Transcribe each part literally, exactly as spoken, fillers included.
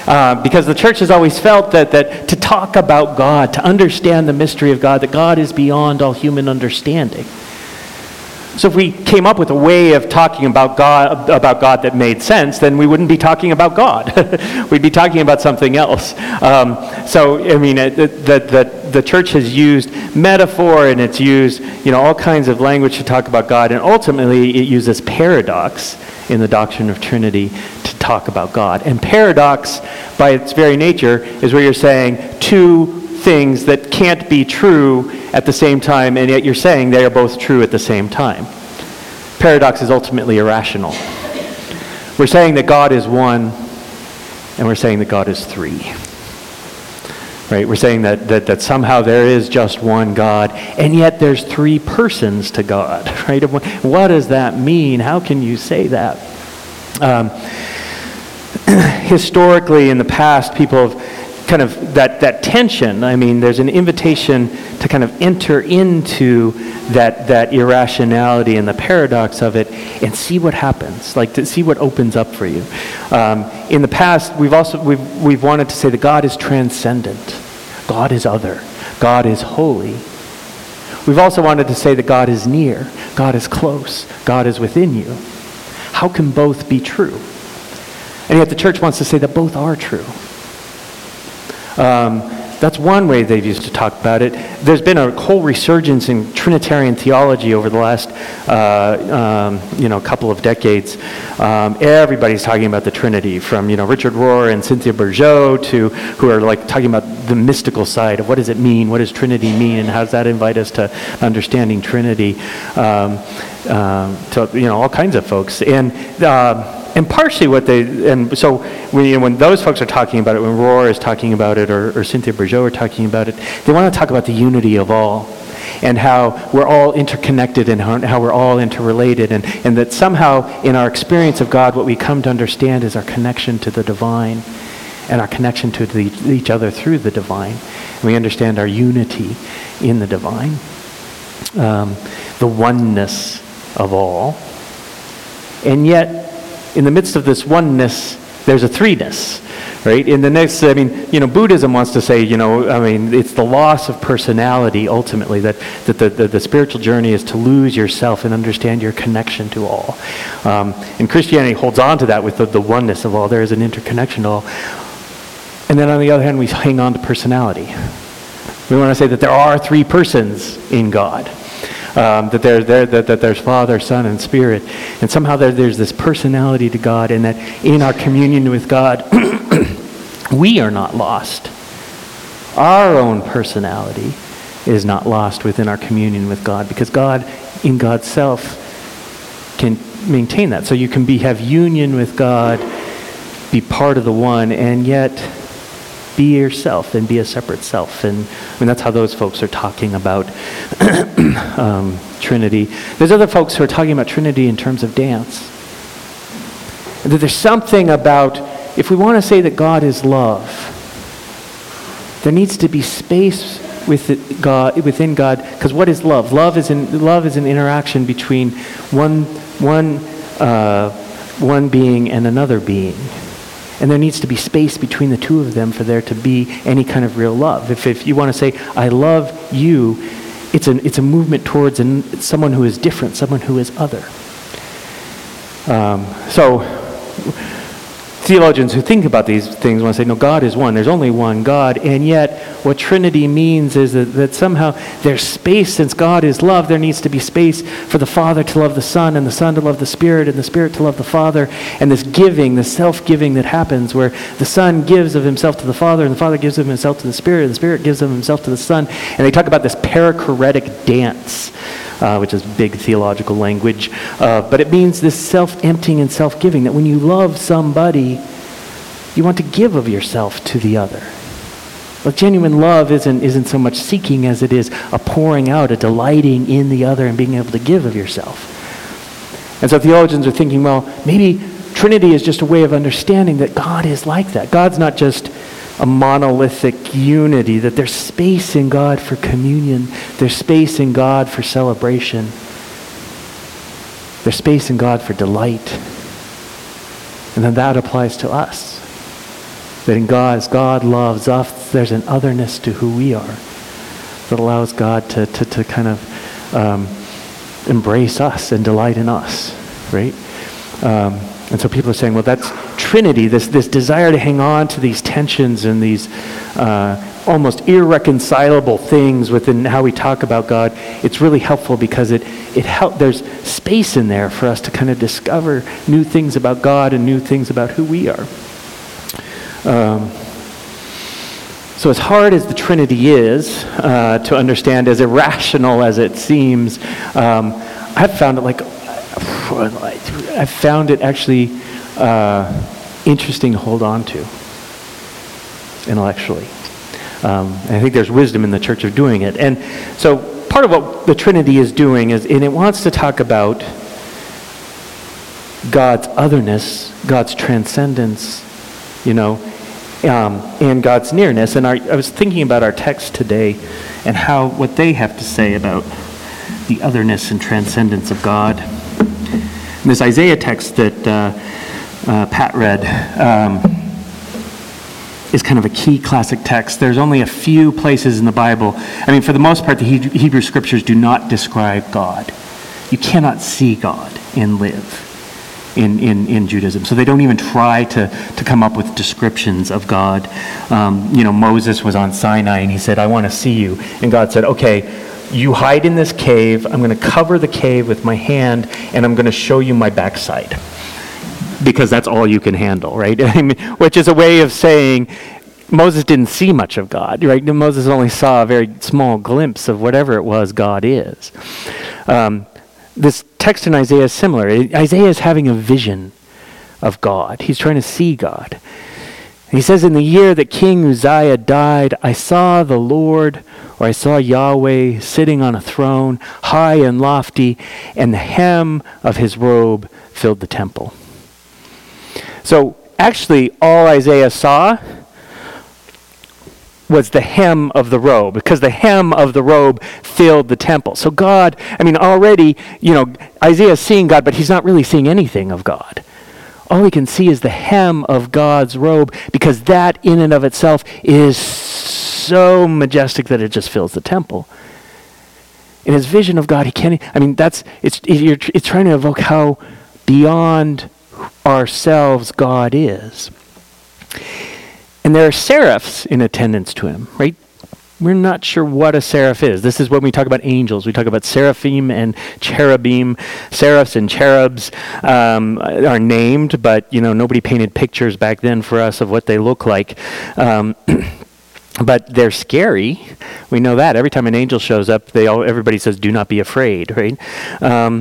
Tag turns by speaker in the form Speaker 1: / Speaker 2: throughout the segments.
Speaker 1: Uh, because the church has always felt that, that to talk about God, to understand the mystery of God, that God is beyond all human understanding. So if we came up with a way of talking about God, about God that made sense, then we wouldn't be talking about God. We'd be talking about something else. Um, so, I mean, it, it, the, the, the church has used metaphor, and it's used, you know, all kinds of language to talk about God, and ultimately it uses paradox in the doctrine of Trinity to talk about God. And paradox, by its very nature, is where you're saying two things that can't be true at the same time, and yet you're saying they are both true at the same time. Paradox is ultimately irrational. We're saying that God is one, and we're saying that God is three. Right? We're saying that, that, that somehow there is just one God, and yet there's three persons to God. Right? What does that mean? How can you say that? Um, historically, in the past, people have kind of that, that tension. I mean, there's an invitation to kind of enter into that that irrationality and the paradox of it and see what happens, like to see what opens up for you. Um, in the past, we've also we've we've wanted to say that God is transcendent, God is other, God is holy. We've also wanted to say that God is near, God is close, God is within you. How can both be true? And yet the church wants to say that both are true. Um, that's one way they've used to talk about it. There's been a whole resurgence in Trinitarian theology over the last, uh, um, you know, couple of decades. Um, everybody's talking about the Trinity, from, you know, Richard Rohr and Cynthia Bourgeault to who are like talking about the mystical side of what does it mean, what does Trinity mean, and how does that invite us to understanding Trinity, um, um, to, you know, all kinds of folks. And uh, And partially what they, and so when, you know, when those folks are talking about it, when Rohr is talking about it, or, or Cynthia Bourgeault are talking about it, they want to talk about the unity of all, and how we're all interconnected, and how, how we're all interrelated, and, and that somehow in our experience of God, what we come to understand is our connection to the divine, and our connection to the, each other through the divine. And we understand our unity in the divine, um, the oneness of all, and yet, in the midst of this oneness, there's a threeness, right? In the next, I mean, you know, Buddhism wants to say, you know, I mean, it's the loss of personality ultimately, that, that the, the, the spiritual journey is to lose yourself and understand your connection to all. Um, and Christianity holds on to that with the, the oneness of all. There is an interconnection to all. And then on the other hand, we hang on to personality. We want to say that there are three persons in God. Um, that, there, there, that, that there's Father, Son, and Spirit. And somehow there, there's this personality to God, and that in our communion with God, we are not lost. Our own personality is not lost within our communion with God, because God, in God's self, can maintain that. So you can be have union with God, be part of the one, and yet be yourself and be a separate self. And I mean, that's how those folks are talking about um, Trinity. There's other folks who are talking about Trinity in terms of dance. And that there's something about, if we want to say that God is love, there needs to be space with God, within God, because what is love? Love is an love is an interaction between one one uh, one being and another being. And there needs to be space between the two of them for there to be any kind of real love. If, if you want to say, I love you, it's a, it's a movement towards an, someone who is different, someone who is other. Um, so, theologians who think about these things want to say, no, God is one. There's only one God. And yet, what Trinity means is that, that somehow there's space. Since God is love, there needs to be space for the Father to love the Son, and the Son to love the Spirit, and the Spirit to love the Father. And this giving, this self-giving that happens, where the Son gives of himself to the Father, and the Father gives of himself to the Spirit, and the Spirit gives of himself to the Son. And they talk about this perichoretic dance, Uh, which is big theological language, uh, but it means this self-emptying and self-giving, that when you love somebody, you want to give of yourself to the other. Like genuine love isn't, isn't so much seeking as it is a pouring out, a delighting in the other and being able to give of yourself. And so theologians are thinking, well, maybe Trinity is just a way of understanding that God is like that. God's not just a monolithic unity, that there's space in God for communion, there's space in God for celebration, there's space in God for delight, and then that applies to us. That in God, as God loves us, there's an otherness to who we are that allows God to, to, to kind of um, embrace us and delight in us, right? Um, and so people are saying, well, that's Trinity, this, this desire to hang on to these tensions and these uh, almost irreconcilable things within how we talk about God. It's really helpful because it, it help, there's space in there for us to kind of discover new things about God and new things about who we are. Um, so as hard as the Trinity is uh, to understand, as irrational as it seems, um, I've found it like, I've found it actually uh, interesting to hold on to intellectually. Um, and I think there's wisdom in the church of doing it. And so part of what the Trinity is doing is, and it wants to talk about God's otherness, God's transcendence, you know, um, and God's nearness. And our, I was thinking about our text today and how, what they have to say about the otherness and transcendence of God. And this Isaiah text that uh, uh, Pat read um, is kind of a key classic text. There's only a few places in the Bible. I mean, for the most part, the Hebrew scriptures do not describe God. You cannot see God and live in, in, in Judaism. So they don't even try to, to come up with descriptions of God. Um, you know, Moses was on Sinai and he said, I want to see you. And God said, okay, you hide in this cave. I'm going to cover the cave with my hand and I'm going to show you my backside. Because that's all you can handle, right? I mean, which is a way of saying Moses didn't see much of God, right? Moses only saw a very small glimpse of whatever it was God is. Um, this text in Isaiah is similar. Isaiah is having a vision of God. He's trying to see God. He says, in the year that King Uzziah died, I saw the Lord, or I saw Yahweh sitting on a throne, high and lofty, and the hem of his robe filled the temple. So actually, all Isaiah saw was the hem of the robe, because the hem of the robe filled the temple. So God, I mean, already, you know, Isaiah's seeing God, but he's not really seeing anything of God. All he can see is the hem of God's robe, because that in and of itself is so majestic that it just fills the temple. In his vision of God, he can't, I mean, that's, it's, you're, it's trying to evoke how beyond ourselves God is. And there are seraphs in attendance to him, right? We're not sure what a seraph is. This is when we talk about angels. We talk about seraphim and cherubim. Seraphs and cherubs um, are named, but you know nobody painted pictures back then for us of what they look like. Um, but they're scary. We know that. Every time an angel shows up, they all everybody says, "Do not be afraid," right? Um,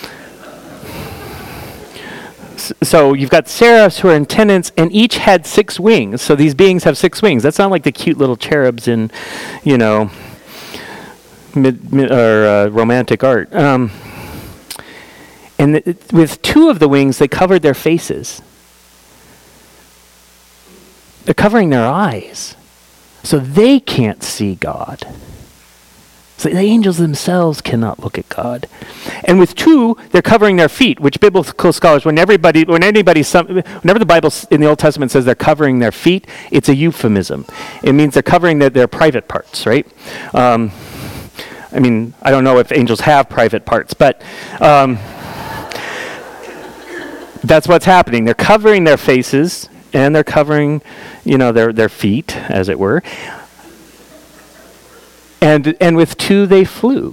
Speaker 1: So you've got seraphs who are in attendance, and each had six wings. So these beings have six wings. That's not like the cute little cherubs in, you know, mid, mid, or uh, romantic art. Um, and th- with two of the wings, they covered their faces. They're covering their eyes, so they can't see God. So the angels themselves cannot look at God. And with two, they're covering their feet, which biblical scholars, when everybody, when anybody, whenever the Bible in the Old Testament says they're covering their feet, it's a euphemism. It means they're covering their, their private parts, right? Um, I mean, I don't know if angels have private parts, but um, that's what's happening. They're covering their faces, and they're covering, you know, their, their feet, as it were. And and with two they flew.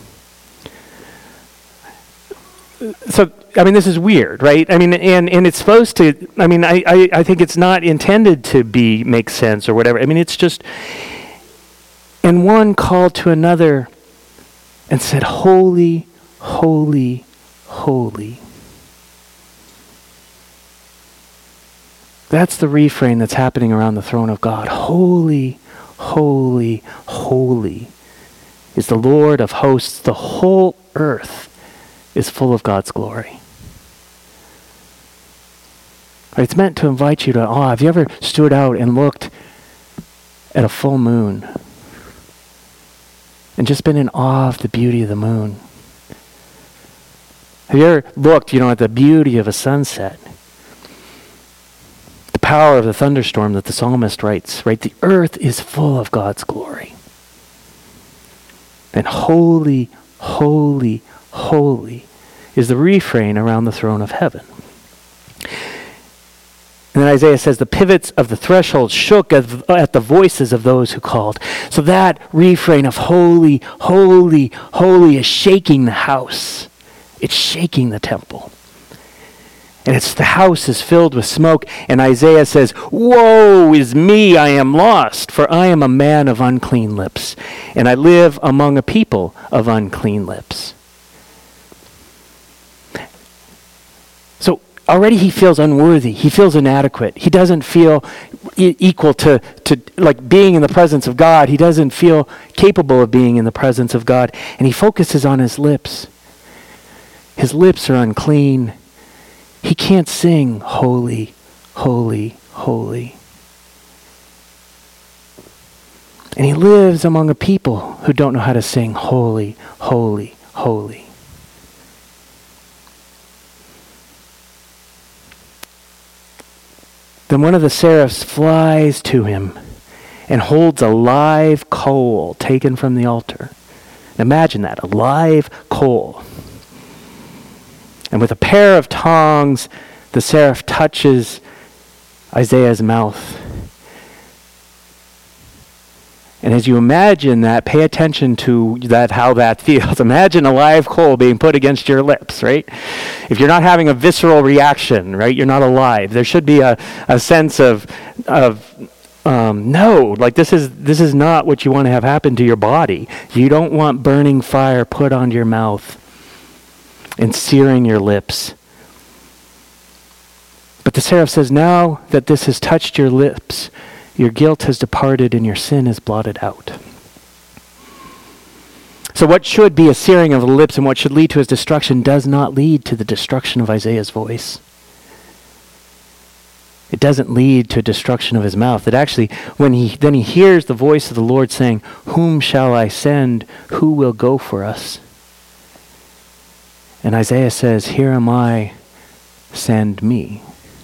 Speaker 1: So, I mean, this is weird, right? I mean, and, and it's supposed to, I mean, I, I, I think it's not intended to be, make sense or whatever. I mean, it's just, and one called to another and said, holy, holy, holy. That's the refrain that's happening around the throne of God. Holy, holy, holy is the Lord of hosts. The whole earth is full of God's glory. It's meant to invite you to awe. Have you ever stood out and looked at a full moon and just been in awe of the beauty of the moon? Have you ever looked, you know, at the beauty of a sunset? The power of the thunderstorm that the psalmist writes, right? The earth is full of God's glory. And holy, holy, holy is the refrain around the throne of heaven. And then Isaiah says, the pivots of the threshold shook at the voices of those who called. So that refrain of holy, holy, holy is shaking the house. It's shaking the temple. And it's the house is filled with smoke. And Isaiah says, woe is me, I am lost, for I am a man of unclean lips, and I live among a people of unclean lips. So already he feels unworthy. He feels inadequate. He doesn't feel e- equal to, to like being in the presence of God. He doesn't feel capable of being in the presence of God. And he focuses on his lips. His lips are unclean. He can't sing holy, holy, holy. And he lives among a people who don't know how to sing holy, holy, holy. Then one of the seraphs flies to him and holds a live coal taken from the altar. Imagine that, a live coal. And with a pair of tongs, the seraph touches Isaiah's mouth. And as you imagine that, pay attention to that, how that feels. Imagine a live coal being put against your lips, right? If you're not having a visceral reaction, right, you're not alive. There should be a, a sense of, of um, no, like this is this is not what you want to have happen to your body. You don't want burning fire put onto your mouth and searing your lips. But the seraph says, now that this has touched your lips, your guilt has departed and your sin is blotted out. So what should be a searing of the lips and what should lead to his destruction does not lead to the destruction of Isaiah's voice. It doesn't lead to destruction of his mouth. It actually, when he then he hears the voice of the Lord saying, whom shall I send? Who will go for us? And Isaiah says, here am I, send me.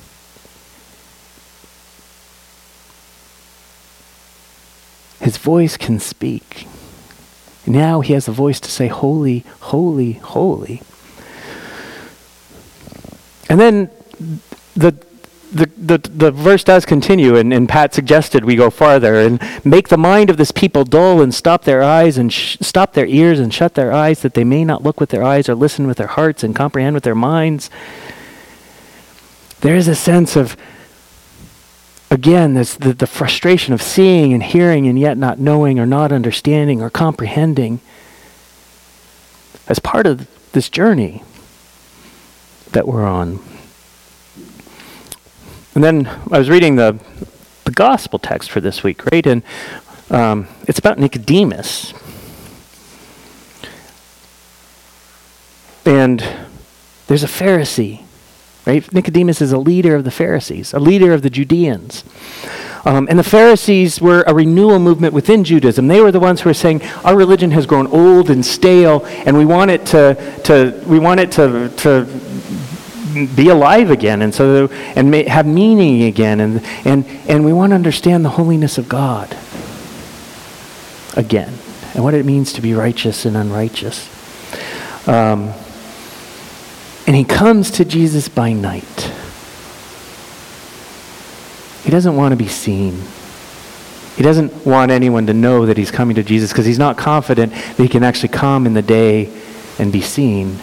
Speaker 1: His voice can speak. Now he has a voice to say, holy, holy, holy. And then the the the, the verse does continue, and, and Pat suggested we go farther and make the mind of this people dull and stop their eyes and sh- stop their ears and shut their eyes that they may not look with their eyes or listen with their hearts and comprehend with their minds. There is a sense of, again, this the, the frustration of seeing and hearing and yet not knowing or not understanding or comprehending as part of this journey that we're on. And then I was reading the the gospel text for this week, right? And um, it's about Nicodemus. And there's a Pharisee, right? Nicodemus is a leader of the Pharisees, a leader of the Judeans. Um, and the Pharisees were a renewal movement within Judaism. They were the ones who were saying, our religion has grown old and stale, and we want it to, to we want it to, to be alive again, and so and may, have meaning again, and and and we want to understand the holiness of God again, and what it means to be righteous and unrighteous. Um, and he comes to Jesus by night. He doesn't want to be seen. He doesn't want anyone to know that he's coming to Jesus because he's not confident that he can actually come in the day and be seen.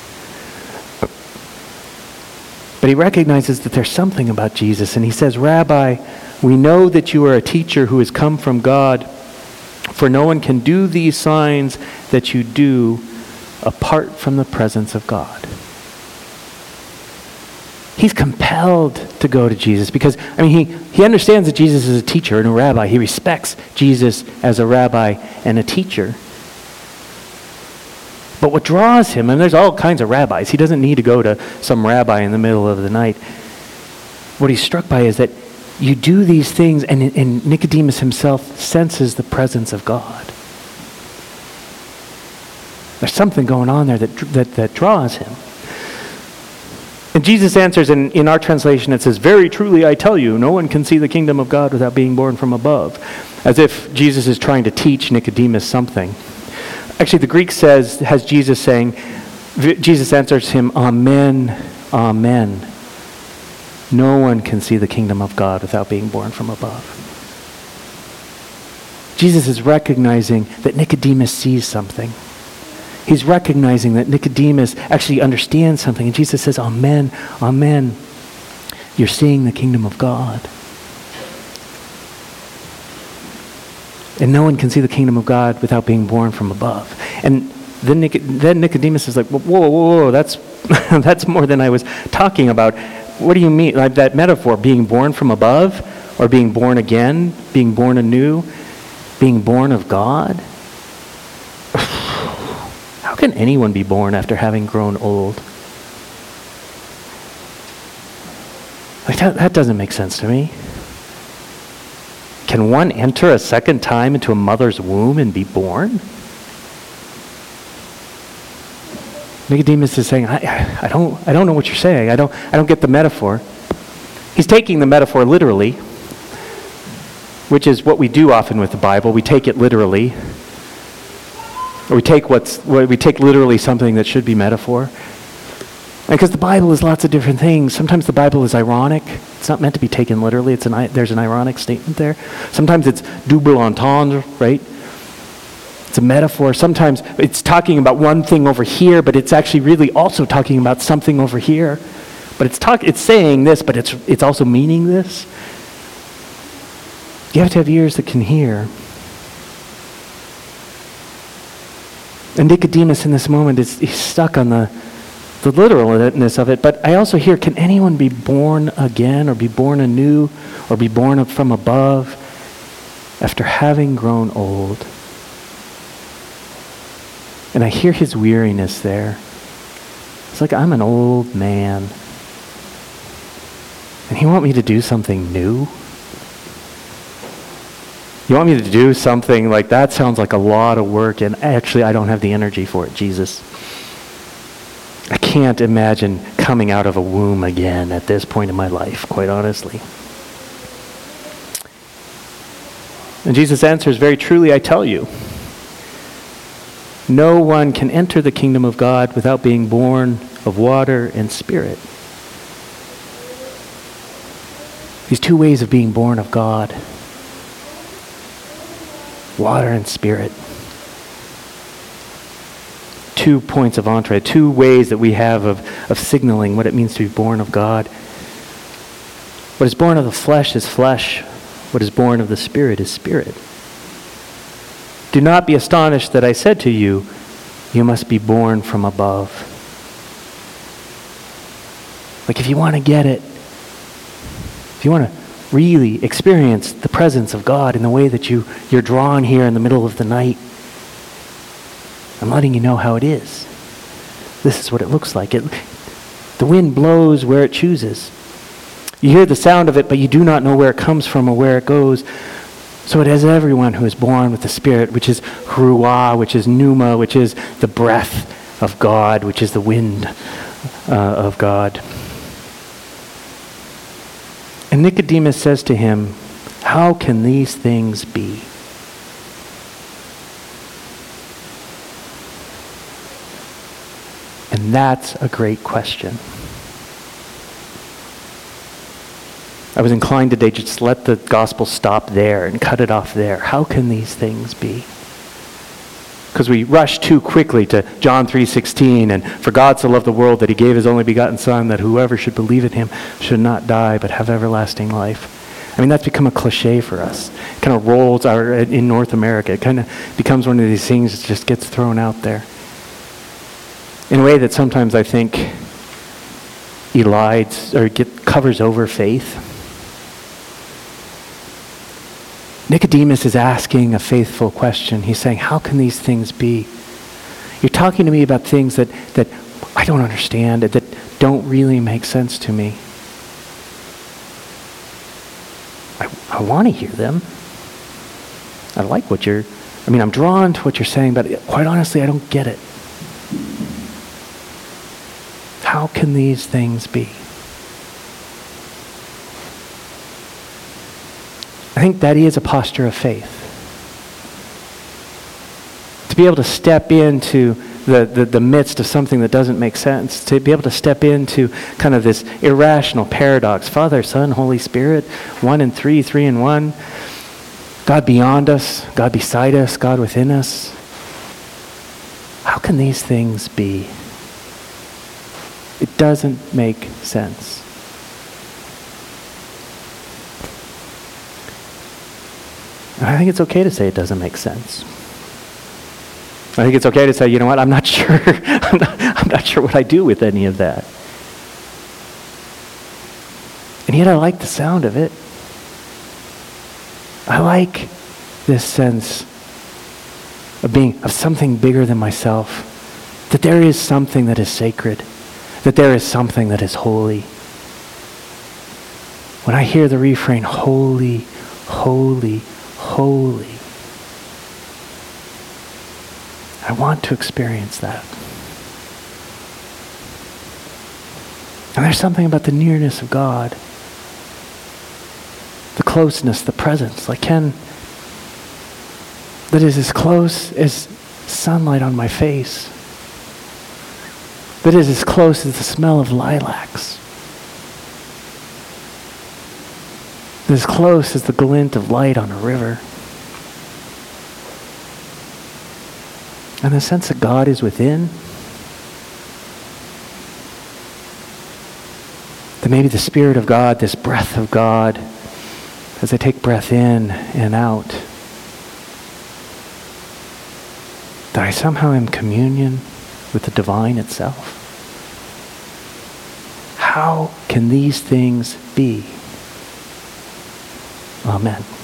Speaker 1: But he recognizes that there's something about Jesus, and he says, Rabbi, we know that you are a teacher who has come from God, for no one can do these signs that you do apart from the presence of God. He's compelled to go to Jesus because, I mean, he, he understands that Jesus is a teacher and a rabbi. He respects Jesus as a rabbi and a teacher. But what draws him, and there's all kinds of rabbis. He doesn't need to go to some rabbi in the middle of the night. What he's struck by is that you do these things, and, and Nicodemus himself senses the presence of God. There's something going on there that that, that draws him. And Jesus answers, and in our translation it says, "Very truly I tell you, no one can see the kingdom of God without being born from above." As if Jesus is trying to teach Nicodemus something. Actually, the Greek says, has Jesus saying, Jesus answers him, "Amen, amen. No one can see the kingdom of God without being born from above." Jesus is recognizing that Nicodemus sees something. He's recognizing that Nicodemus actually understands something. And Jesus says, "Amen, amen. You're seeing the kingdom of God." And no one can see the kingdom of God without being born from above. And then, Nic- then Nicodemus is like, whoa, whoa, whoa, whoa, that's, that's more than I was talking about. What do you mean? Like that metaphor, being born from above, or being born again, being born anew, being born of God? How can anyone be born after having grown old? Like that, that doesn't make sense to me. Can one enter a second time into a mother's womb and be born? Nicodemus is saying, I, I don't, I don't know what you're saying. I don't, I don't get the metaphor. He's taking the metaphor literally, which is what we do often with the Bible. We take it literally, or we take what's, we take literally something that should be metaphor. Because the Bible is lots of different things. Sometimes the Bible is ironic. It's not meant to be taken literally. It's an, there's an ironic statement there. Sometimes it's double entendre, right? It's a metaphor. Sometimes it's talking about one thing over here, but it's actually really also talking about something over here. But it's talk, it's saying this, but it's it's also meaning this. You have to have ears that can hear. And Nicodemus in this moment is he's stuck on the the literalness of it, but I also hear, can anyone be born again or be born anew or be born up from above after having grown old? And I hear his weariness there. It's like, I'm an old man. And you want me to do something new? You want me to do something like that? Sounds like a lot of work, and actually I don't have the energy for it, Jesus. I can't imagine coming out of a womb again at this point in my life, quite honestly. And Jesus answers, very truly I tell you, no one can enter the kingdom of God without being born of water and spirit. These two ways of being born of God. Water and spirit. Two points of entree, two ways that we have of, of signaling what it means to be born of God. What is born of the flesh is flesh. What is born of the Spirit is spirit. Do not be astonished that I said to you, you must be born from above. Like if you want to get it, if you want to really experience the presence of God in the way that you, you're drawn here in the middle of the night, I'm letting you know how it is. This is what it looks like. It, the wind blows where it chooses. You hear the sound of it, but you do not know where it comes from or where it goes. So it is everyone who is born with the Spirit, which is ruah, which is pneuma, which is the breath of God, which is the wind uh, of God. And Nicodemus says to him, how can these things be? And that's a great question. I was inclined today to just let the gospel stop there and cut it off there. How can these things be? Because we rush too quickly to John three sixteen, and for God so loved the world that he gave his only begotten Son, that whoever should believe in him should not die but have everlasting life. I mean, that's become a cliche for us. It kind of rolls out in North America. It kind of becomes one of these things that just gets thrown out there. In a way that sometimes I think elides or get, covers over faith. Nicodemus is asking a faithful question. He's saying, how can these things be? You're talking to me about things that, that I don't understand, that don't really make sense to me. I, I want to hear them. I like what you're, I mean, I'm drawn to what you're saying, but quite honestly, I don't get it. How How can these things be? I think that is a posture of faith. To be able to step into the, the, the midst of something that doesn't make sense, to be able to step into kind of this irrational paradox, Father, Son, Holy Spirit, one and three, three and one, God beyond us, God beside us, God within us. How can these things be? It doesn't make sense. And I think it's okay to say it doesn't make sense. I think it's okay to say, you know what, I'm not sure. I'm, not, I'm not sure what I do with any of that. And yet I like the sound of it. I like this sense of being, of something bigger than myself. That there is something that is sacred. That there is something that is holy. When I hear the refrain, holy, holy, holy, I want to experience that. And there's something about the nearness of God, the closeness, the presence, like Ken, that is as close as sunlight on my face, that is as close as the smell of lilacs, that is as close as the glint of light on a river. And the sense that God is within, that maybe the Spirit of God, this breath of God, as I take breath in and out, that I somehow am in communion with the divine itself. How can these things be? Amen.